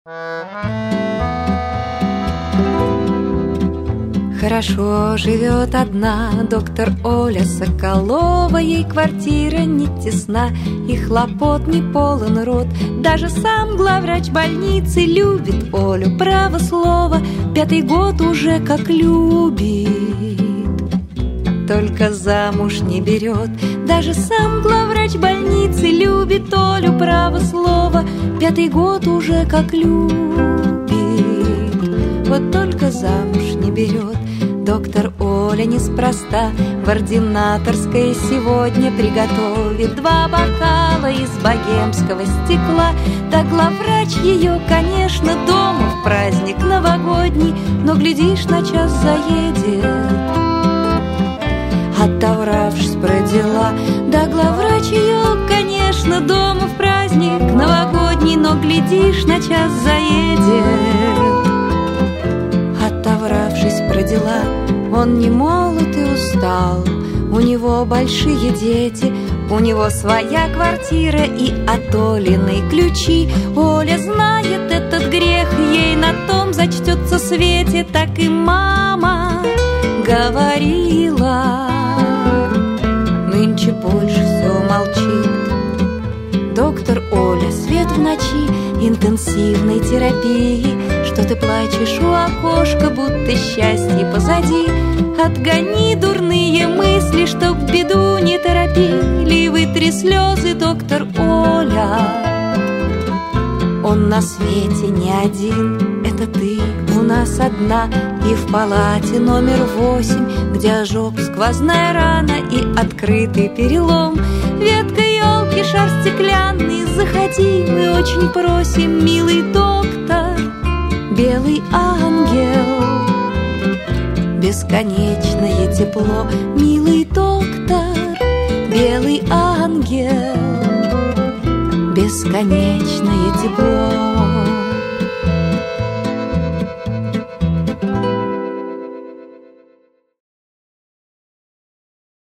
Хорошо живет одна доктор Оля Соколова. Ей квартира не тесна и хлопот не полон рот. Даже сам главврач больницы любит Олю, право слово, 5-й год уже как любит. Только замуж не берет. Даже сам главврач больницы любит Олю, право слово, 5-й год уже как любит. Вот только замуж не берет. Доктор Оля неспроста в ординаторской сегодня приготовит 2 бокала из богемского стекла. Да главврач ее, конечно, дома в праздник новогодний, но, глядишь, на час заедет, отовравшись про дела. Да главврач ее, конечно, дома в праздник новогодний, но, глядишь, на час заедет, отовравшись про дела. Он не молод и устал, у него большие дети, у него своя квартира и от Олиной ключи. Оля знает этот грех, ей на том зачтется свете. Так и мама говорила, нынче больше все молчит. Доктор Оля, свет в ночи интенсивной терапии. Что ты плачешь у окошка, будто счастье позади? Отгони дурные мысли, чтоб беду не торопили. Вытри слезы, доктор Оля. Он на свете не один, это ты у нас одна. И в палате номер 8, где ожог, сквозная рана и открытый перелом. Ветка елки, шар стеклянный, заходи, мы очень просим, милый доктор, белый ангел. Бесконечное тепло, милый доктор, белый ангел. Бесконечное тепло.